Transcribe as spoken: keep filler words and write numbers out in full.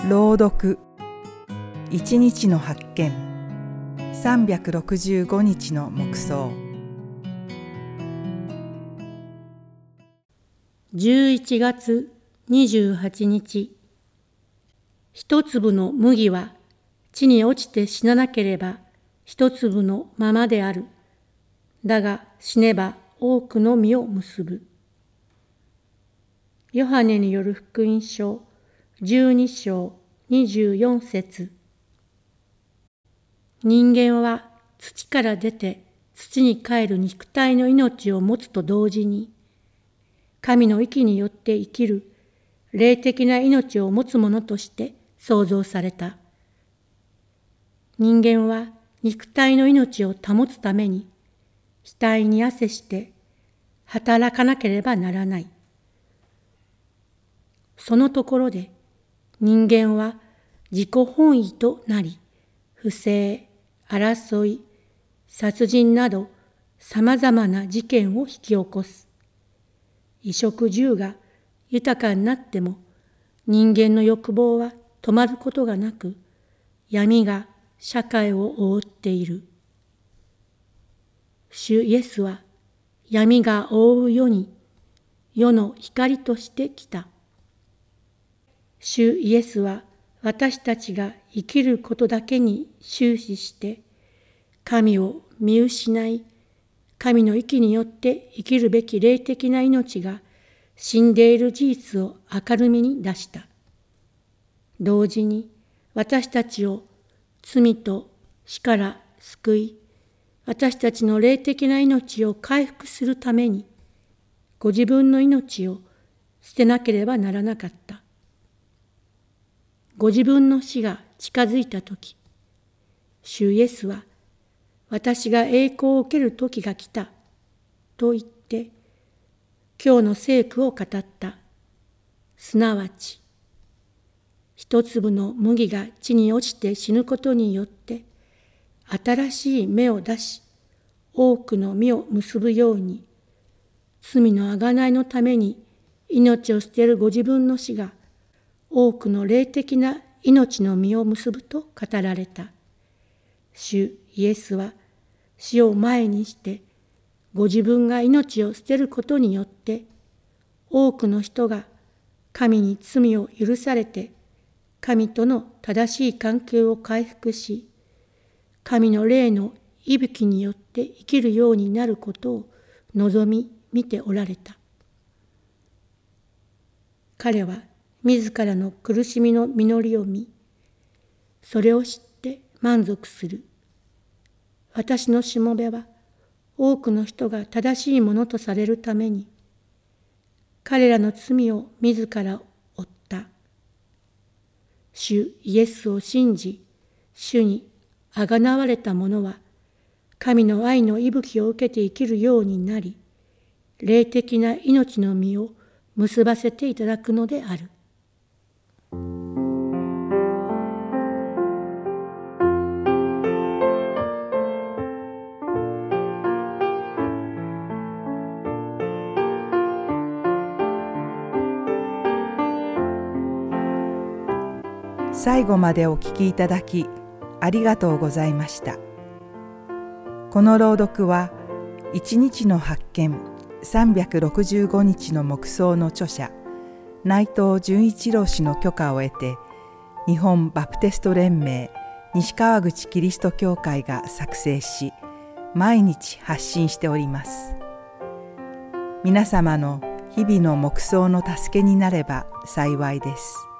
朗読一日の発見、さんびゃくろくじゅうごにちの黙想。 じゅういちがつにじゅうはちにち、一粒の麦は地に落ちて死ななければ一粒のままである。だが死ねば多くの実を結ぶ。ヨハネによる福音書じゅうにしょうにじゅうよんせつ。人間は土から出て土に帰る肉体の命を持つと同時に、神の息によって生きる霊的な命を持つものとして創造された。人間は肉体の命を保つために、額に汗して働かなければならない。そのところで、人間は自己本位となり、不正、争い、殺人などさまざまな事件を引き起こす。衣食住が豊かになっても、人間の欲望は止まることがなく、闇が社会を覆っている。主イエスは闇が覆う世に世の光として来た。主イエスは私たちが生きることだけに終始して、神を見失い、神の息によって生きるべき霊的な命が死んでいる事実を明るみに出した。同時に私たちを罪と死から救い、私たちの霊的な命を回復するために、ご自分の命を捨てなければならなかった。ご自分の死が近づいたとき、主イエスは、私が栄光を受ける時が来た、と言って、今日の聖句を語った。すなわち、一粒の麦が地に落ちて死ぬことによって、新しい芽を出し、多くの実を結ぶように、罪の贖いのために命を捨てるご自分の死が、多くの霊的な命の実を結ぶと語られた。主イエスは死を前にして、ご自分が命を捨てることによって、多くの人が神に罪を許されて、神との正しい関係を回復し、神の霊の息吹によって生きるようになることを望み見ておられた。彼は自らの苦しみの実りを見、それを知って満足する。私のしもべは多くの人が正しいものとされるために、彼らの罪を自ら負った。主イエスを信じ、主にあがなわれた者は、神の愛の息吹を受けて生きるようになり、霊的な命の実を結ばせていただくのである。 最後までお聞きいただきありがとうございました。この朗読は一日の発見さんびゃくろくじゅうごにちの黙想の著者内藤純一郎氏の許可を得て、日本バプテスト連盟西川口キリスト教会が作成し、毎日発信しております。皆様の日々の黙想の助けになれば幸いです。